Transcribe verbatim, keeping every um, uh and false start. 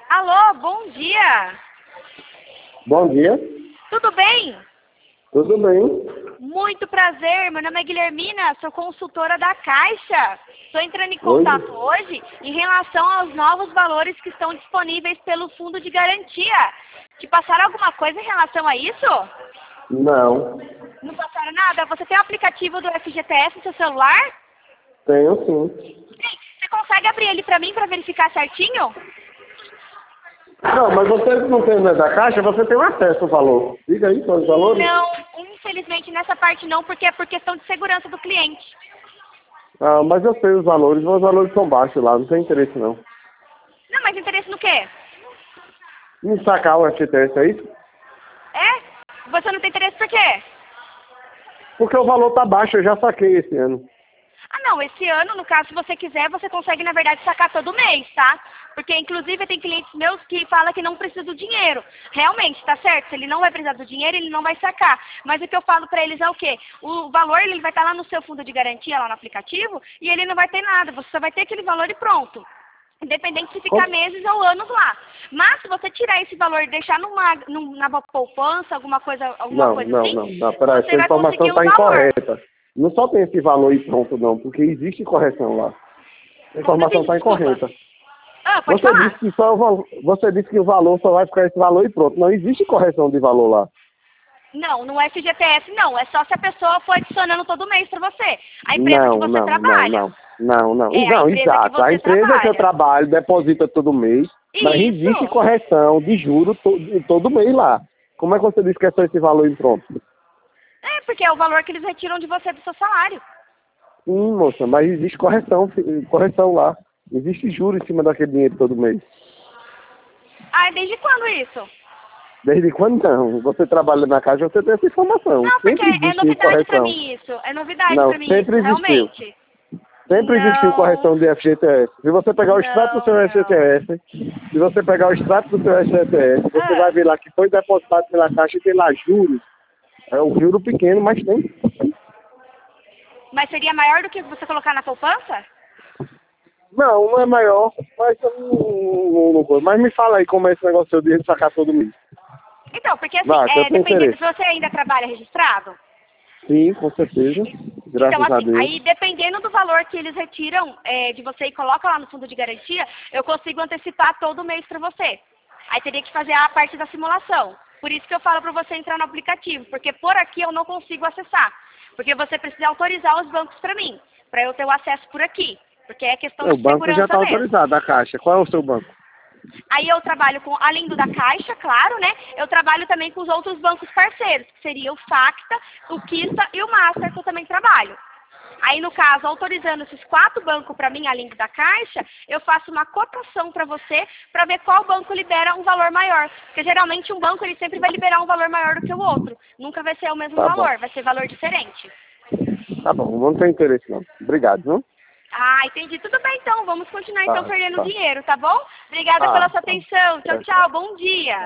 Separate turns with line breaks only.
Alô, bom dia.
Bom dia.
Tudo bem?
Tudo bem?
Muito prazer, meu nome é Guilhermina, sou consultora da Caixa. Estou entrando em
Oi.
contato hoje em relação aos novos valores que estão disponíveis pelo Fundo de Garantia. Te passaram alguma coisa em relação a isso?
Não.
Não passaram nada? Você tem o aplicativo do F G T S no seu celular?
Tenho sim.
Sim. Você consegue abrir ele para mim para verificar certinho?
Não, mas você não tem né, da Caixa, você tem acesso ao valor. Diga aí quais os valores.
Não, infelizmente nessa parte não, porque é por questão de segurança do cliente.
Ah, mas eu sei os valores, mas os valores são baixos lá, não tem interesse não.
Não, mas interesse no quê?
Me sacar o F T S, é isso?
É? Você não tem interesse por quê?
Porque o valor tá baixo, eu já saquei esse ano.
Ah, não, esse ano, no caso, se você quiser, você consegue, na verdade, sacar todo mês, tá? Porque, inclusive, tem clientes meus que falam que não precisa do dinheiro. Realmente, tá certo? Se ele não vai precisar do dinheiro, ele não vai sacar. Mas o que eu falo pra eles é o quê? O valor, ele vai estar lá no seu fundo de garantia, lá no aplicativo, e ele não vai ter nada. Você só vai ter aquele valor e pronto. Independente se ficar
Como?
meses ou anos lá. Mas, se você tirar esse valor e deixar numa, numa poupança, alguma coisa, alguma
Não,
coisa
não,
assim,
não, não, peraí,
você
essa
vai
informação
conseguir o
tá
valor.
incorreta. Não só tem esse valor e pronto não, porque existe correção lá. A
Como
informação
assim?
tá
Desculpa.
incorreta.
Ah, pode
Você
falar.
disse que só o valor, você disse que o valor só vai ficar esse valor e pronto. Não existe correção de valor lá.
Não, no F G T S não. É só se a pessoa for adicionando todo mês para você. A empresa que
Não,
você
não, não,
trabalha.
não. Não, não.
É a
Não,
empresa que
exato. A
você
empresa que eu
trabalha.
trabalho deposita todo mês, mas existe
Isso.
correção de juro todo, todo mês lá. Como é que você disse que é só esse valor e pronto?
É, porque é o valor que eles retiram de você do seu salário.
Sim, moça, mas existe correção, fi- correção lá. Existe juro em cima daquele dinheiro todo mês.
Ah, desde quando isso?
Desde quando não? Você trabalha na Caixa, você tem essa informação.
Não, porque
Sempre
é
existe
novidade pra
correção.
mim isso. É novidade
Não,
pra mim isso,
sempre existiu.
realmente.
Sempre existiu
Não,
correção de F G T S. Se você pegar o extrato do
não,
seu F G T
não.
S, se você pegar o extrato do seu F G T S, você vai
Ah,
ver lá que foi depositado pela Caixa e tem lá juros. É um juro pequeno, mas tem.
mas seria maior do que você colocar na poupança?
Não, não é maior, mas, eu não, não, não vou. Mas me fala aí como é esse negócio de sacar todo mês.
Então, porque assim,
Vai, que eu
é,
tenho
dependendo,
interesse.
se você ainda trabalha registrado,
Sim, com certeza.
então,
Graças a
assim,
Deus.
aí dependendo do valor que eles retiram é, de você e colocam lá no fundo de garantia, eu consigo antecipar todo mês para você. Aí teria que fazer a parte da simulação. Por isso que eu falo para você entrar no aplicativo, porque por aqui eu não consigo acessar. Porque você precisa autorizar os bancos para mim, para eu ter o acesso por aqui. Porque é questão
É, o
de
banco já
segurança
está
mesmo.
autorizado, a Caixa. Qual é o seu banco?
Aí eu trabalho com, além do da Caixa, claro, né? Eu trabalho também com os outros bancos parceiros, que seria o Facta, o Kista e o Master, que eu também trabalho. Aí, no caso, autorizando esses quatro bancos para mim, além do da Caixa, eu faço uma cotação para você, para ver qual banco libera um valor maior. Porque, geralmente, um banco ele sempre vai liberar um valor maior do que o outro. Nunca vai ser o mesmo
Tá bom.
valor, vai ser valor diferente.
Tá bom, não tem interesse não. Obrigado, viu?
Ah, entendi. Tudo bem, então. Vamos continuar, então,
Tá,
perdendo
tá.
dinheiro, tá bom? Obrigada
Ah,
pela sua
tá.
atenção. Tchau,
É, tá.
tchau. Bom dia.